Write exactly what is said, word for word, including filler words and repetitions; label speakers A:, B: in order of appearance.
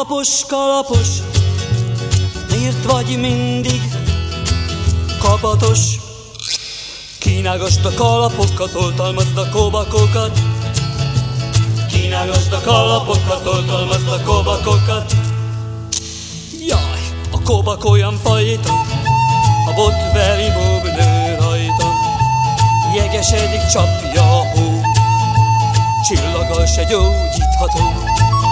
A: Kalapos, kalapos, miért vagy mindig kapatos? Kínálgasd a kalapokat, oltalmazd a kóbakokat. Kínálgasd a kalapokat, oltalmazd a kóbakokat. Jaj, a kóbak olyan fajta, a botveri bob nő rajta. Jegesedik, csapja a hó, csillaggal se gyógyítható.